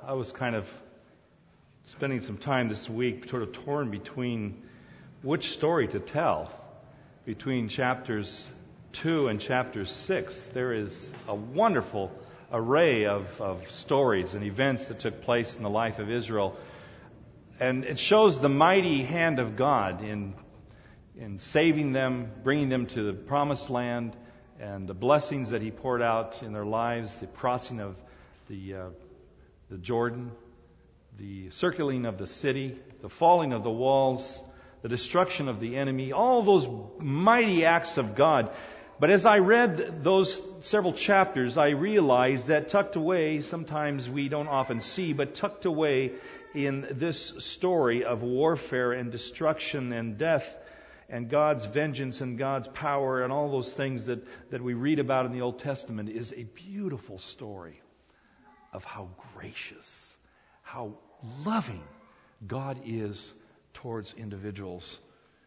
I was kind of spending some time this week sort of torn between which story to tell. Between chapters 2 and chapter 6, there is a wonderful array of stories and events that took place in the life of Israel. And it shows the mighty hand of God in saving them, bringing them to the promised land, and the blessings that He poured out in their lives, the crossing of the Jordan, the circling of the city, the falling of the walls, the destruction of the enemy, all those mighty acts of God. But as I read those several chapters, I realized that tucked away, sometimes we don't often see, but tucked away in this story of warfare and destruction and death and God's vengeance and God's power and all those things that we read about in the Old Testament is a beautiful story of how gracious, how loving God is towards individuals.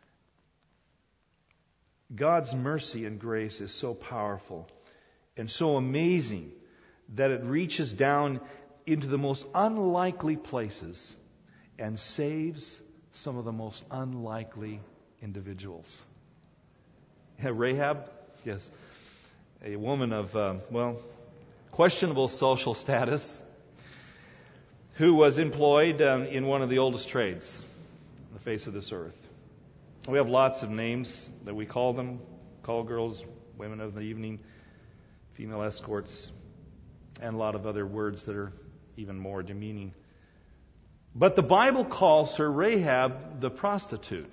God's mercy and grace is so powerful and so amazing that it reaches down into the most unlikely places and saves some of the most unlikely individuals. Rahab, yes, a woman of, questionable social status, who was employed in one of the oldest trades on the face of this earth. We have lots of names that we call them: call girls, women of the evening, female escorts, and a lot of other words that are even more demeaning. But the Bible calls her Rahab the prostitute.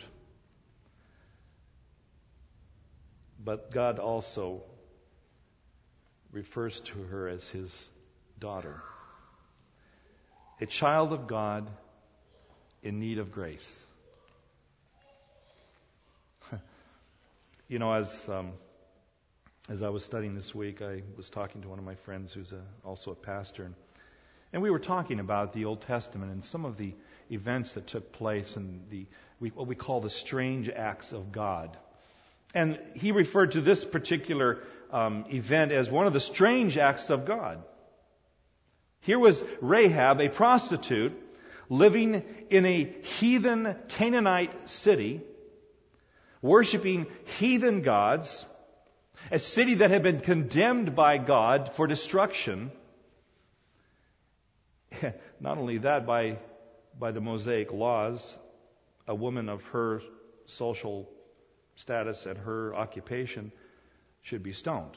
But God also refers to her as His daughter, a child of God in need of grace. You know, as I was studying this week, I was talking to one of my friends who's also a pastor, and we were talking about the Old Testament and some of the events that took place and what we call the strange acts of God. And he referred to this particular event as one of the strange acts of God. Here was Rahab, a prostitute, living in a heathen Canaanite city, worshiping heathen gods, a city that had been condemned by God for destruction. Not only that, by the Mosaic laws, a woman of her social status and her occupation should be stoned.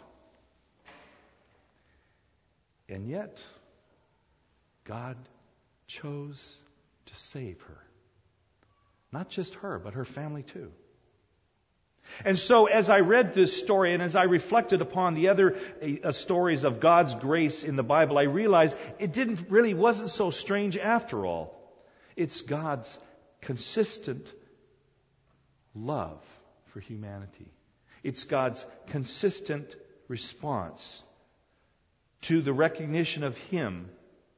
And yet, God chose to save her. Not just her, but her family too. And so as I read this story and as I reflected upon the other stories of God's grace in the Bible, I realized it wasn't so strange after all. It's God's consistent love for humanity. It's God's consistent response to the recognition of Him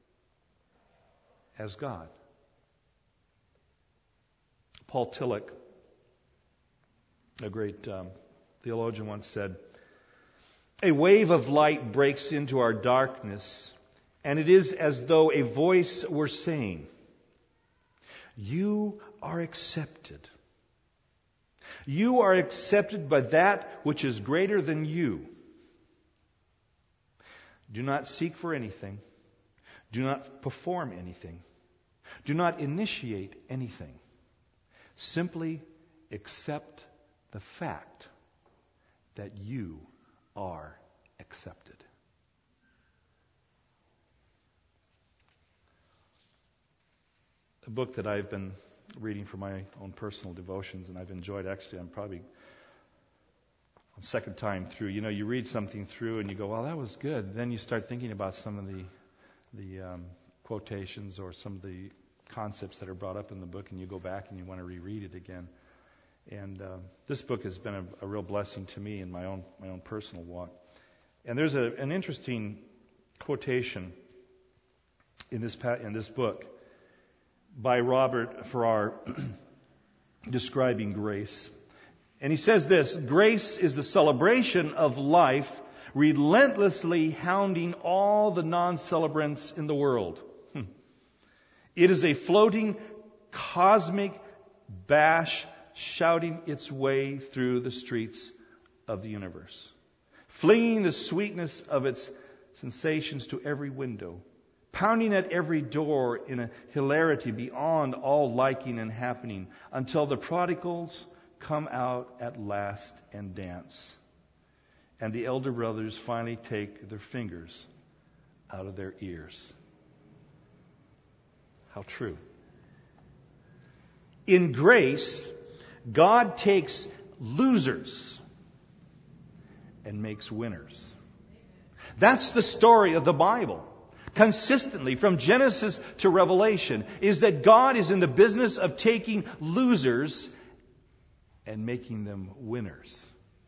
as God. Paul Tillich, a great theologian, once said, "A wave of light breaks into our darkness, and it is as though a voice were saying, 'You are accepted. You are accepted by that which is greater than you. Do not seek for anything. Do not perform anything. Do not initiate anything. Simply accept the fact that you are accepted.'" A book that I've been reading for my own personal devotions, and I've enjoyed. Actually, I'm probably on second time through. You know, you read something through and you go, "Well, that was good." Then you start thinking about some of the quotations or some of the concepts that are brought up in the book, and you go back and you want to reread it again. And this book has been a real blessing to me in my own personal walk. And there's an interesting quotation in this book by Robert Farrar describing grace. And he says this: "Grace is the celebration of life, relentlessly hounding all the non-celebrants in the world." It is a floating cosmic bash shouting its way through the streets of the universe, flinging the sweetness of its sensations to every window, pounding at every door in a hilarity beyond all liking and happening, until the prodigals come out at last and dance, and the elder brothers finally take their fingers out of their ears. How true. In grace, God takes losers and makes winners. That's the story of the Bible. Consistently, from Genesis to Revelation, is that God is in the business of taking losers and making them winners.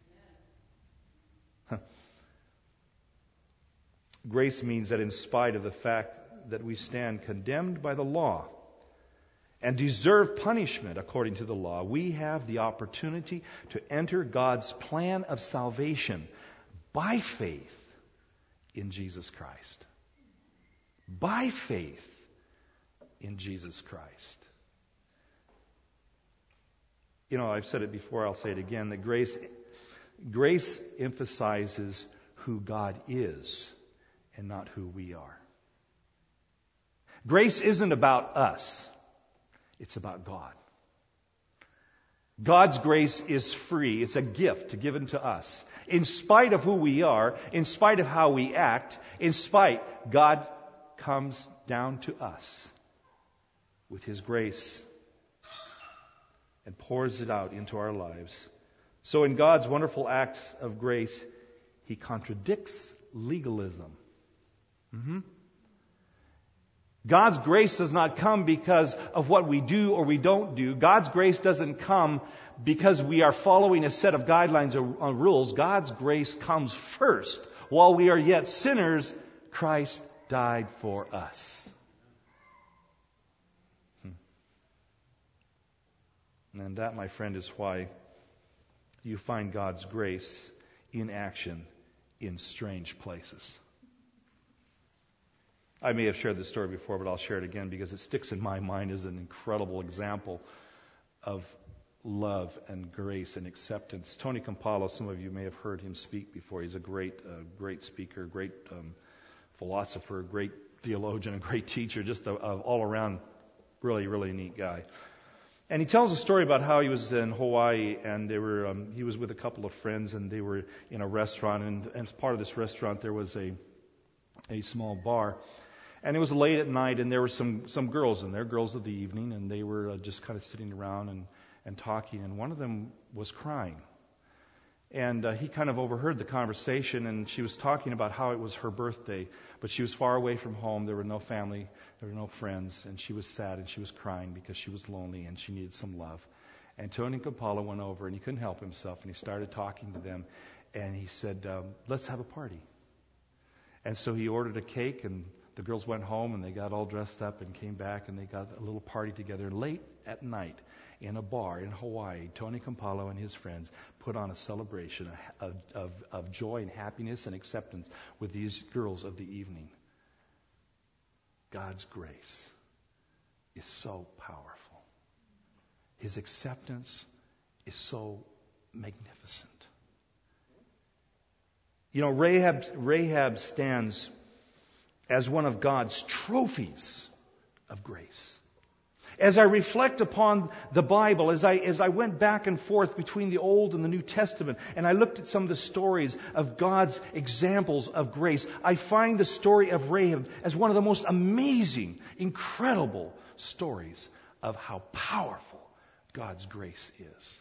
Grace means that in spite of the fact that we stand condemned by the law and deserve punishment according to the law, we have the opportunity to enter God's plan of salvation by faith in Jesus Christ. By faith in Jesus Christ. You know, I've said it before, I'll say it again, that grace emphasizes who God is and not who we are. Grace isn't about us. It's about God. God's grace is free. It's a gift given to us. In spite of who we are, in spite of how we act, in spite, God comes down to us with His grace and pours it out into our lives. So in God's wonderful acts of grace, He contradicts legalism. God's grace does not come because of what we do or we don't do. God's grace doesn't come because we are following a set of guidelines or rules. God's grace comes first. While we are yet sinners, Christ died for us. And that, my friend, is why you find God's grace in action in strange places. I may have shared this story before, but I'll share it again because it sticks in my mind as an incredible example of love and grace and acceptance. Tony Campolo, some of you may have heard him speak before. He's a great speaker, great philosopher, great theologian, a great teacher, just a all-around really, really neat guy. And he tells a story about how he was in Hawaii, and he was with a couple of friends, and they were in a restaurant, and as part of this restaurant there was a small bar. And it was late at night, and there were some girls in there, girls of the evening, and they were just kind of sitting around and talking, and one of them was crying. And he kind of overheard the conversation, and she was talking about how it was her birthday, but she was far away from home, there were no family, there were no friends, and she was sad, and she was crying because she was lonely, and she needed some love. And Tony Campolo went over, and he couldn't help himself, and he started talking to them, and he said, let's have a party. And so he ordered a cake, and the girls went home, and they got all dressed up and came back, and they got a little party together. Late at night, in a bar in Hawaii, Tony Campolo and his friends put on a celebration of joy and happiness and acceptance with these girls of the evening. God's grace is so powerful. His acceptance is so magnificent. You know, Rahab stands as one of God's trophies of grace. As I reflect upon the Bible, as I went back and forth between the Old and the New Testament, and I looked at some of the stories of God's examples of grace, I find the story of Rahab as one of the most amazing, incredible stories of how powerful God's grace is.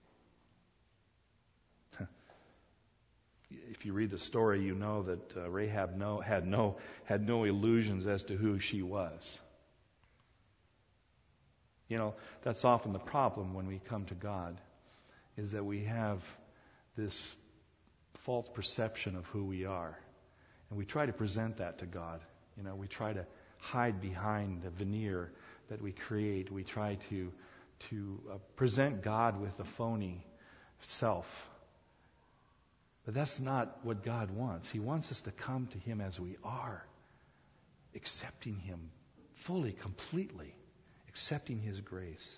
If you read the story, you know that Rahab had no illusions as to who she was. You know, that's often the problem when we come to God, is that we have this false perception of who we are. And we try to present that to God. You know, we try to hide behind the veneer that we create. We try to present God with a phony self. But that's not what God wants. He wants us to come to Him as we are, accepting Him fully, completely accepting His grace.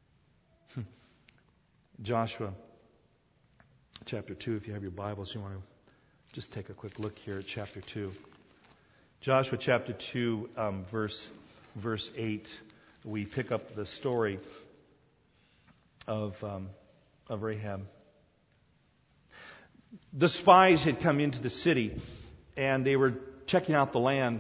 Joshua chapter 2, if you have your Bibles, you want to just take a quick look here at chapter 2. Joshua chapter 2, verse 8, we pick up the story of Rahab. The spies had come into the city, and they were checking out the land.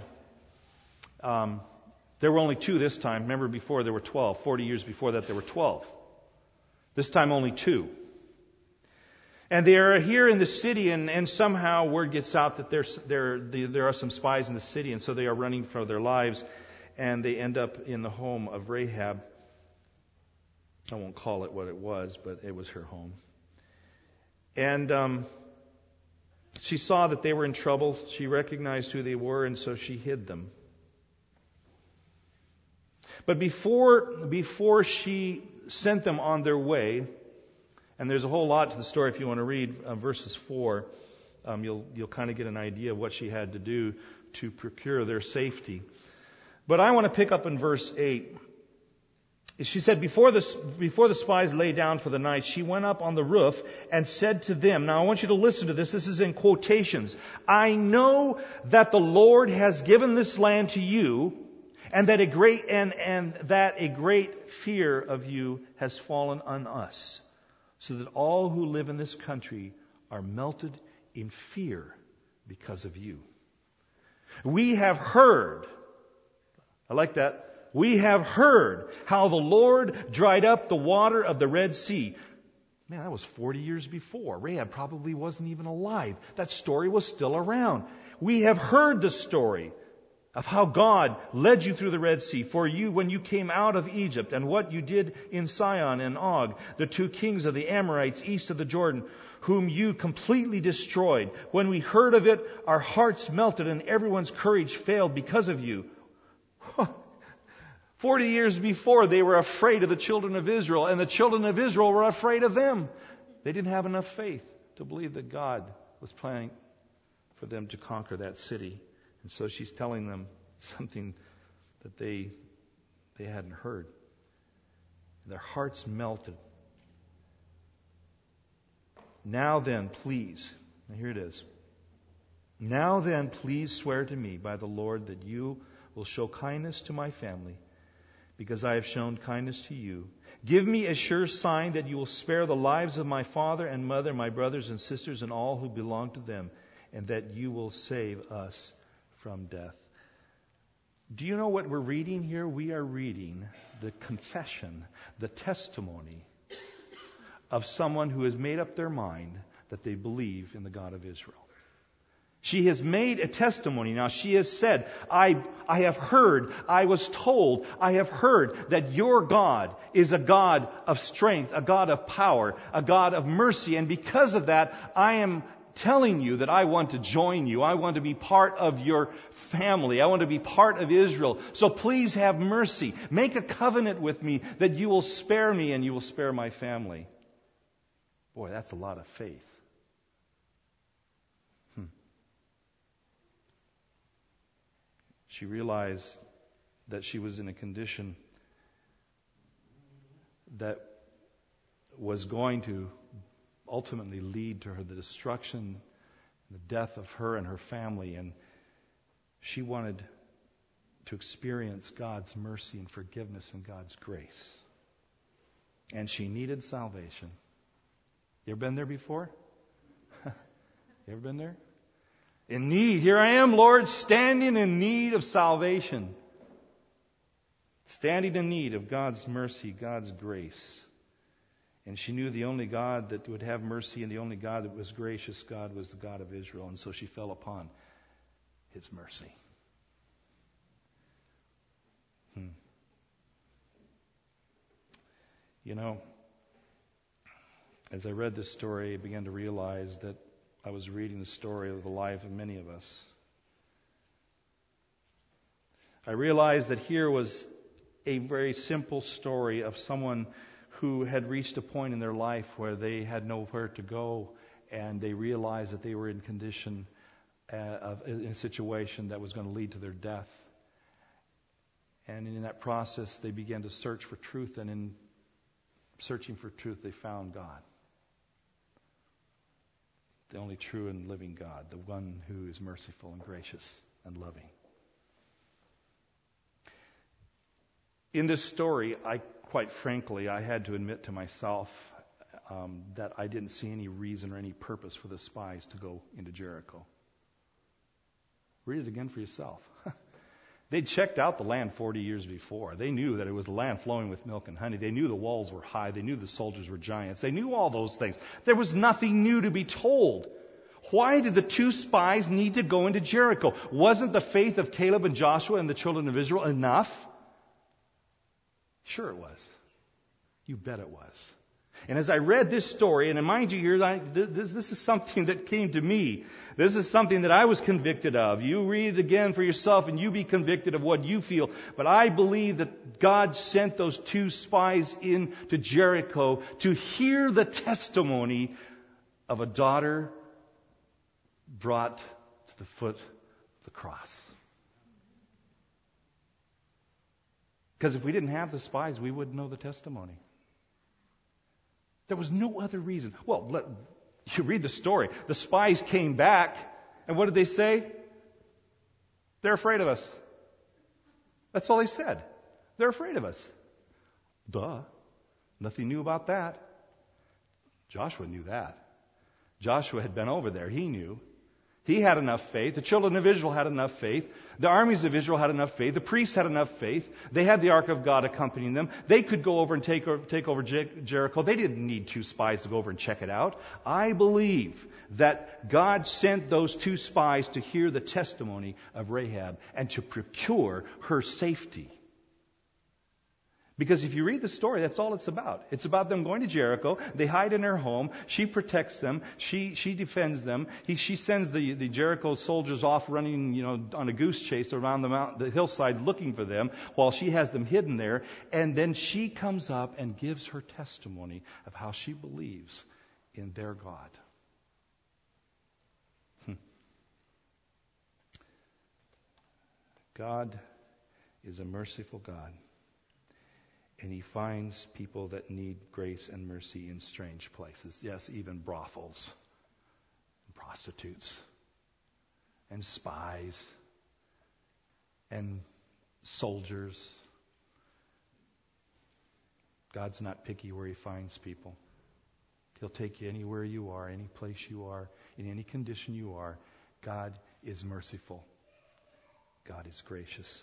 There were only 2 this time. Remember before there were 12. 40 years before that there were 12. This time only 2. And they are here in the city, and somehow word gets out that there are some spies in the city, and so they are running for their lives, and they end up in the home of Rahab. I won't call it what it was, but it was her home. And she saw that they were in trouble. She recognized who they were, and so she hid them. But before she sent them on their way, and there's a whole lot to the story if you want to read verses 4, you'll kind of get an idea of what she had to do to procure their safety. But I want to pick up in verse 8. She said, before the spies lay down for the night, she went up on the roof and said to them, now I want you to listen to this. This is in quotations. I know that the Lord has given this land to you, and that a great fear of you has fallen on us, so that all who live in this country are melted in fear because of you. We have heard, I like that, we have heard how the Lord dried up the water of the Red Sea. Man, that was 40 years before. Rahab probably wasn't even alive. That story was still around. We have heard the story of how God led you through the Red Sea for you when you came out of Egypt, and what you did in Sihon and Og, the 2 kings of the Amorites east of the Jordan, whom you completely destroyed. When we heard of it, our hearts melted and everyone's courage failed because of you. 40 years before, they were afraid of the children of Israel, and the children of Israel were afraid of them. They didn't have enough faith to believe that God was planning for them to conquer that city. And so she's telling them something that they hadn't heard. Their hearts melted. Now then, please, now here it is. Now then, please swear to me by the Lord that you will show kindness to my family, because I have shown kindness to you. Give me a sure sign that you will spare the lives of my father and mother, my brothers and sisters, and all who belong to them, and that you will save us from death. Do you know what we're reading here? We are reading the confession, the testimony of someone who has made up their mind that they believe in the God of Israel. She has made a testimony. Now she has said, I have heard, I was told, I have heard that your God is a God of strength, a God of power, a God of mercy. And because of that, I am telling you that I want to join you. I want to be part of your family. I want to be part of Israel. So please have mercy. Make a covenant with me that you will spare me and you will spare my family. Boy, that's a lot of faith. She realized that she was in a condition that was going to ultimately lead to the destruction, the death of her and her family. And she wanted to experience God's mercy and forgiveness and God's grace. And she needed salvation. You ever been there before? You ever been there? In need. Here I am, Lord, standing in need of salvation. Standing in need of God's mercy, God's grace. And she knew the only God that would have mercy and the only God that was gracious, God, was the God of Israel. And so she fell upon His mercy. You know, as I read this story, I began to realize that I was reading the story of the life of many of us. I realized that here was a very simple story of someone who had reached a point in their life where they had nowhere to go, and they realized that they were in in a situation that was going to lead to their death. And in that process, they began to search for truth, and in searching for truth, they found God. The only true and living God, the one who is merciful and gracious and loving. In this story, quite frankly, I had to admit to myself that I didn't see any reason or any purpose for the spies to go into Jericho. Read it again for yourself. They'd checked out the land 40 years before. They knew that it was a land flowing with milk and honey. They knew the walls were high. They knew the soldiers were giants. They knew all those things. There was nothing new to be told. Why did the two spies need to go into Jericho? Wasn't the faith of Caleb and Joshua and the children of Israel enough? Sure it was. You bet it was. And as I read this story, and mind you here, this is something that came to me. This is something that I was convicted of. You read it again for yourself and you be convicted of what you feel. But I believe that God sent those two spies into Jericho to hear the testimony of a daughter brought to the foot of the cross. Because if we didn't have the spies, we wouldn't know the testimony. There was no other reason. Well, you read the story. The spies came back, and what did they say? They're afraid of us. That's all they said. They're afraid of us. Duh. Nothing new about that. Joshua knew that. Joshua had been over there. He knew. He had enough faith. The children of Israel had enough faith. The armies of Israel had enough faith. The priests had enough faith. They had the ark of God accompanying them. They could go over and take over Jericho. They didn't need two spies to go over and check it out. I believe that God sent those two spies to hear the testimony of Rahab and to procure her safety. Because if you read the story, that's all it's about. It's about them going to Jericho. They hide in her home. She protects them. She defends them. She sends the Jericho soldiers off running, on a goose chase around the hillside looking for them while she has them hidden there. And then she comes up and gives her testimony of how she believes in their God. God is a merciful God. And He finds people that need grace and mercy in strange places. Yes, even brothels, and prostitutes, and spies, and soldiers. God's not picky where He finds people. He'll take you anywhere you are, any place you are, in any condition you are. God is merciful. God is gracious.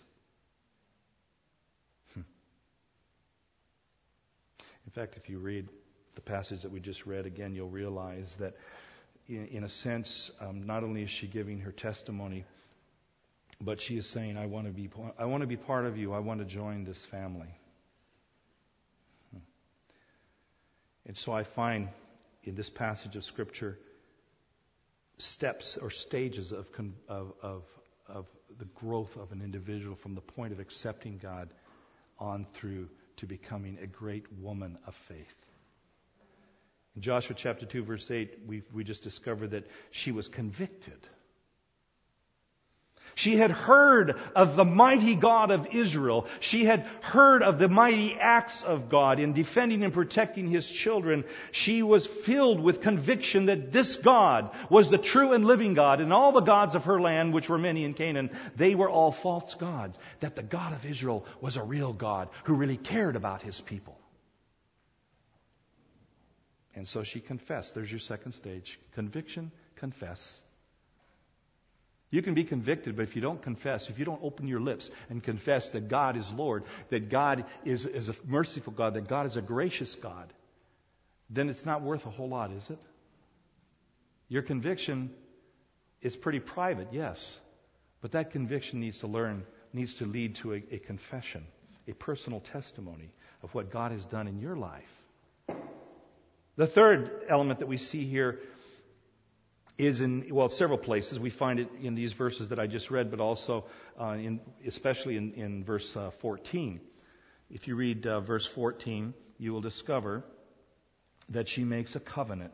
In fact, if you read the passage that we just read again, you'll realize that in a sense, not only is she giving her testimony, but she is saying, I want to be part of you. I want to join this family. And so I find in this passage of Scripture steps or stages of the growth of an individual from the point of accepting God on through to becoming a great woman of faith. In Joshua chapter 2, verse 8, we just discovered that she was convicted. She had heard of the mighty God of Israel. She had heard of the mighty acts of God in defending and protecting His children. She was filled with conviction that this God was the true and living God, and all the gods of her land, which were many in Canaan, they were all false gods. That the God of Israel was a real God who really cared about His people. And so she confessed. There's your second stage. Conviction, confess. You can be convicted, but if you don't confess, if you don't open your lips and confess that God is Lord, that God is a merciful God, that God is a gracious God, then it's not worth a whole lot, is it? Your conviction is pretty private, yes, but that conviction needs to lead to a confession, a personal testimony of what God has done in your life. The third element that we see here is in several places. We find it in these verses that I just read, but also especially in verse 14. If you read verse 14, you will discover that she makes a covenant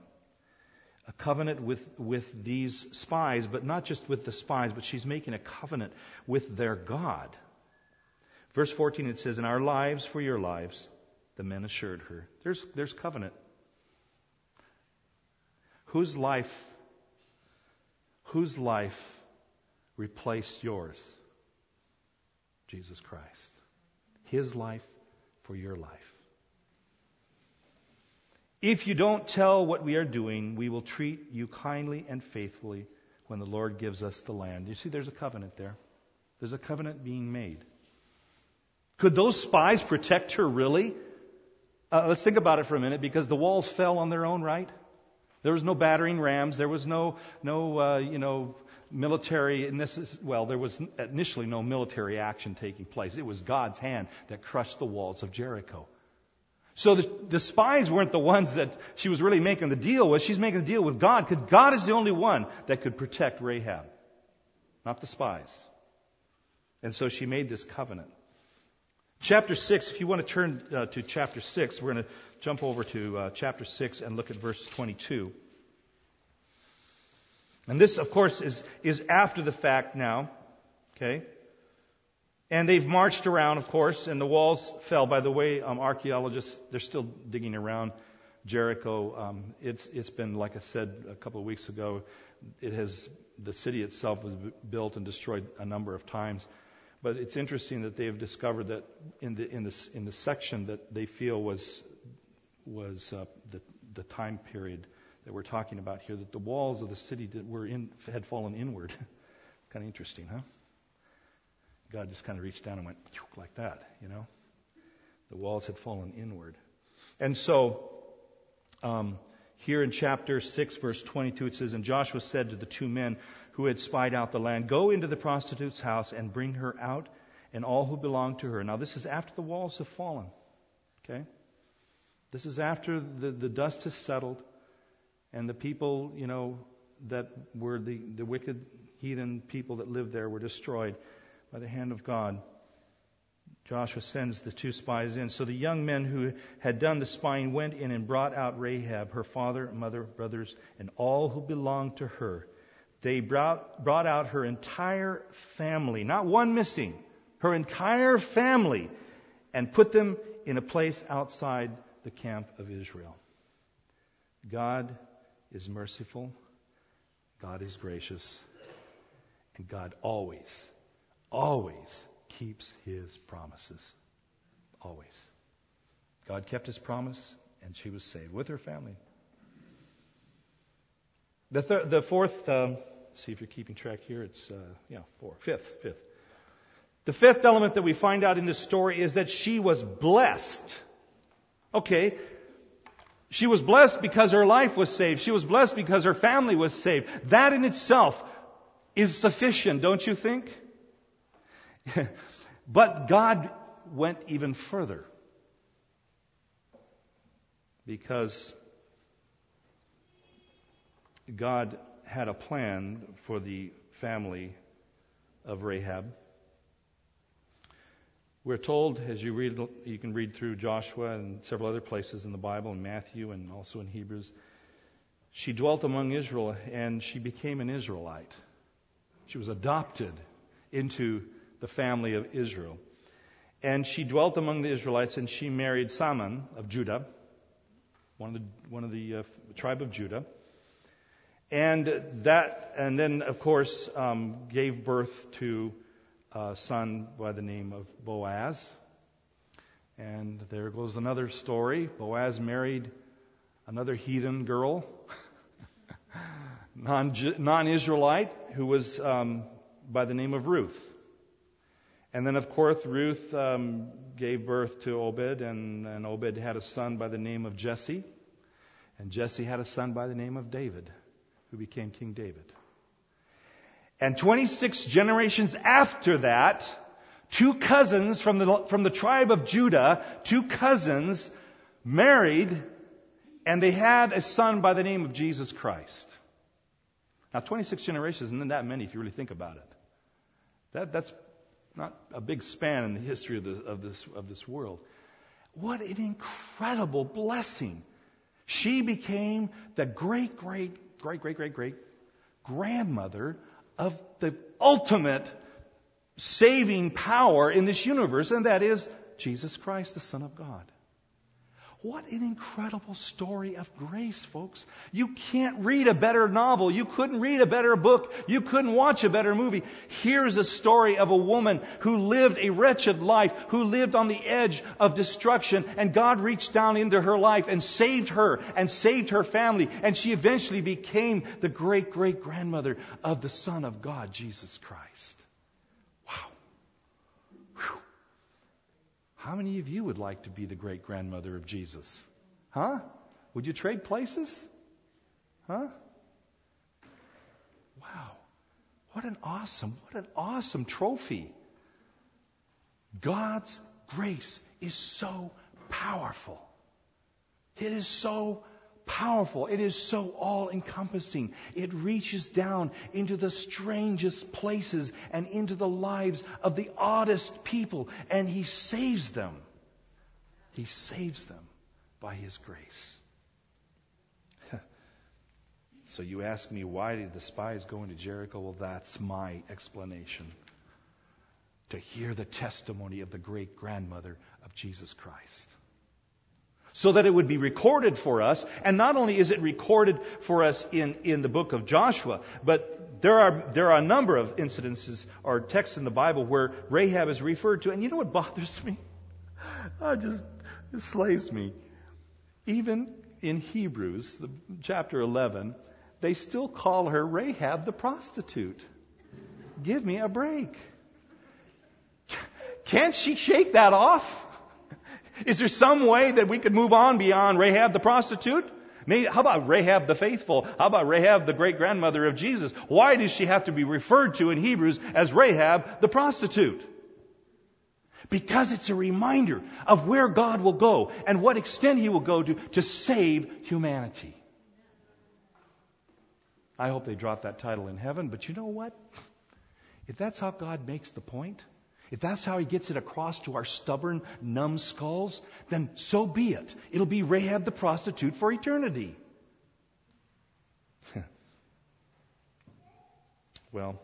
with these spies, but not just with the spies, but she's making a covenant with their God. Verse 14, it says, "In our lives for your lives," the men assured her. There's covenant. Whose life replaced yours? Jesus Christ. His life for your life. "If you don't tell what we are doing, we will treat you kindly and faithfully when the Lord gives us the land." You see, there's a covenant there. There's a covenant being made. Could those spies protect her really? Let's think about it for a minute, because the walls fell on their own right. There was no battering rams. There was no military. There was initially no military action taking place. It was God's hand that crushed the walls of Jericho. So the spies weren't the ones that she was really making the deal with. She's making the deal with God, because God is the only one that could protect Rahab, not the spies. And so she made this covenant. Chapter 6, if you want to turn to chapter 6, we're going to jump over to chapter 6 and look at verse 22. And this, of course, is after the fact now. Okay? And they've marched around, of course, and the walls fell. By the way, archaeologists, they're still digging around Jericho. It's been, like I said a couple of weeks ago, the city itself was built and destroyed a number of times. But it's interesting that they have discovered that in the section that they feel was the time period that we're talking about here, that the walls of the city had fallen inward. Kind of interesting, huh? God just kind of reached down and went like that, The walls had fallen inward. And so, here in chapter 6, verse 22, it says, "And Joshua said to the two men who had spied out the land, 'Go into the prostitute's house and bring her out and all who belong to her.'" Now, this is after the walls have fallen. Okay? This is after the dust has settled and the people, that were the wicked heathen people that lived there were destroyed by the hand of God. Joshua sends the two spies in. "So the young men who had done the spying went in and brought out Rahab, her father, mother, brothers, and all who belonged to her. They brought out her entire family, not one missing, her entire family, and put them in a place outside the camp of Israel." God is merciful. God is gracious. And God always keeps His promises. Always. God kept His promise, and she was saved with her family. The fourth, see if you're keeping track here, it's, fifth. The fifth element that we find out in this story is that she was blessed. Okay, she was blessed because her life was saved. She was blessed because her family was saved. That in itself is sufficient, don't you think? But God went even further, because God had a plan for the family of Rahab. We're told, as you can read through Joshua and several other places in the Bible, in Matthew and also in Hebrews, she dwelt among Israel and she became an Israelite. She was adopted into the family of Israel. And she dwelt among the Israelites, and she married Salmon of Judah, one of the tribe of Judah. And then, of course, gave birth to a son by the name of Boaz. And there goes another story. Boaz married another heathen girl, non-Israelite, who was by the name of Ruth. And then, of course, Ruth gave birth to Obed, and Obed had a son by the name of Jesse. And Jesse had a son by the name of David, who became King David. And 26 generations after that, two cousins from the tribe of Judah, two cousins married, and they had a son by the name of Jesus Christ. Now, 26 generations isn't that many if you really think about it. That's not a big span in the history of this world. What an incredible blessing! She became the great grandmother of the ultimate saving power in this universe, and that is Jesus Christ, the Son of God. What an incredible story of grace, folks. You can't read a better novel. You couldn't read a better book. You couldn't watch a better movie. Here's a story of a woman who lived a wretched life, who lived on the edge of destruction, and God reached down into her life and saved her family, and she eventually became the great-great-grandmother of the Son of God, Jesus Christ. Wow. Whew. How many of you would like to be the great-grandmother of Jesus? Huh? Would you trade places? Huh? Wow. What an awesome trophy. God's grace is so powerful. It is so powerful. It is so all-encompassing. It reaches down into the strangest places and into the lives of the oddest people, and He saves them. He saves them by His grace. So you ask me, why did the spies go into Jericho? Well, that's my explanation. To hear the testimony of the great-grandmother of Jesus Christ. So that it would be recorded for us. And not only is it recorded for us in the book of Joshua, but there are a number of incidences or texts in the Bible where Rahab is referred to. And you know what bothers me? It slays me. Even in Hebrews, chapter 11, they still call her Rahab the prostitute. Give me a break. Can't she shake that off? Is there some way that we could move on beyond Rahab the prostitute? Maybe, how about Rahab the faithful? How about Rahab the great-grandmother of Jesus? Why does she have to be referred to in Hebrews as Rahab the prostitute? Because it's a reminder of where God will go and what extent He will go to save humanity. I hope they drop that title in heaven, but you know what? If that's how God makes the point, if that's how He gets it across to our stubborn, numb skulls, then so be it. It'll be Rahab the prostitute for eternity. Well,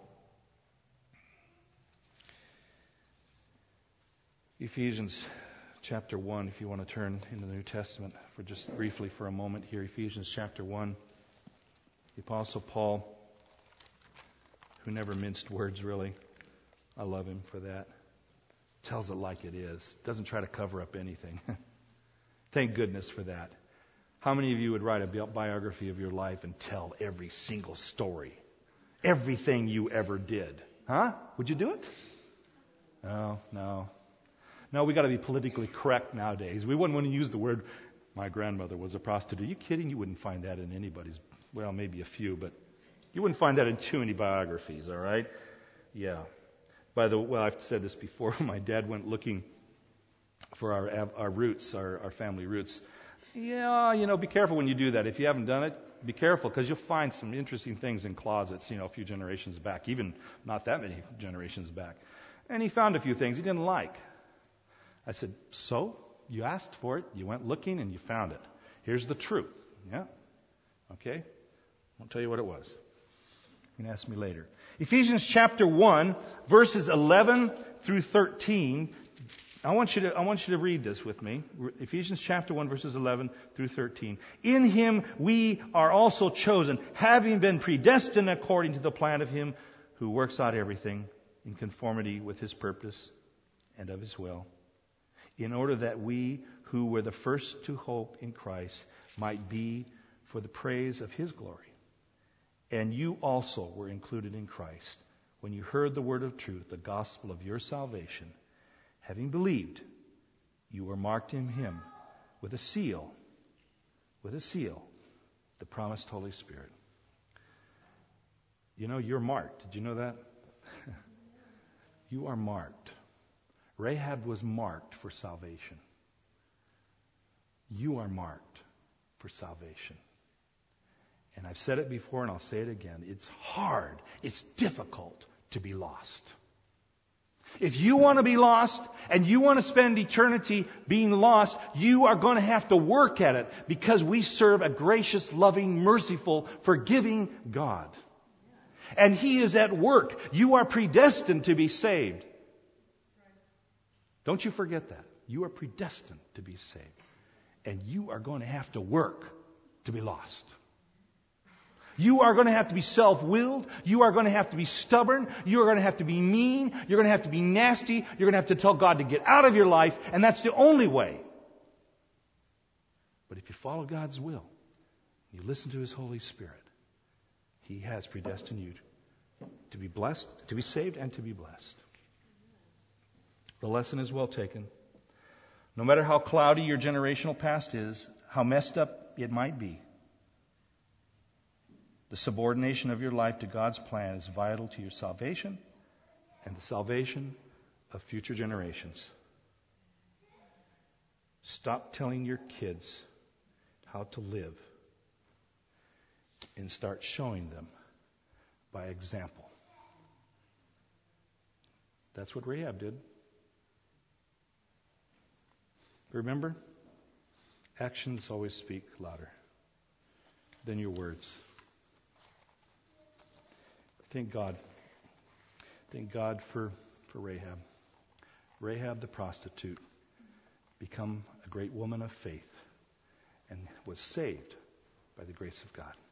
Ephesians chapter 1, if you want to turn into the New Testament for just briefly for a moment here. Ephesians chapter 1. The Apostle Paul, who never minced words really. I love him for that. Tells it like it is. Doesn't try to cover up anything. Thank goodness for that. How many of you would write a biography of your life and tell every single story? Everything you ever did. Huh? Would you do it? No, we got to be politically correct nowadays. We wouldn't want to use the word, my grandmother was a prostitute. Are you kidding? You wouldn't find that in anybody's, well, maybe a few, but you wouldn't find that in too many biographies, all right? Yeah. By the way, I've said this before. My dad went looking for our roots, our family roots. Yeah, be careful when you do that. If you haven't done it, be careful, because you'll find some interesting things in closets, a few generations back, even not that many generations back. And he found a few things he didn't like. I said, so? You asked for it, you went looking, and you found it. Here's the truth. Yeah? Okay? I'll tell you what it was. You can ask me later. Ephesians chapter 1, verses 11 through 13. I want you to read this with me. Ephesians chapter 1, verses 11 through 13. In Him we are also chosen, having been predestined according to the plan of Him who works out everything in conformity with His purpose and of His will, in order that we who were the first to hope in Christ might be for the praise of His glory. And you also were included in Christ when you heard the word of truth, the gospel of your salvation. Having believed, you were marked in Him with a seal, the promised Holy Spirit. You're marked. Did you know that? You are marked. Rahab was marked for salvation. You are marked for salvation. And I've said it before and I'll say it again. It's hard. It's difficult to be lost. If you want to be lost and you want to spend eternity being lost, you are going to have to work at it, because we serve a gracious, loving, merciful, forgiving God. And He is at work. You are predestined to be saved. Don't you forget that. You are predestined to be saved. And you are going to have to work to be lost. You are going to have to be self-willed. You are going to have to be stubborn. You are going to have to be mean. You're going to have to be nasty. You're going to have to tell God to get out of your life. And that's the only way. But if you follow God's will, you listen to His Holy Spirit, He has predestined you to be blessed, to be saved, and to be blessed. The lesson is well taken. No matter how cloudy your generational past is, how messed up it might be, the subordination of your life to God's plan is vital to your salvation and the salvation of future generations. Stop telling your kids how to live and start showing them by example. That's what Rahab did. Remember, actions always speak louder than your words. Thank God. Thank God for Rahab. Rahab the prostitute become a great woman of faith and was saved by the grace of God.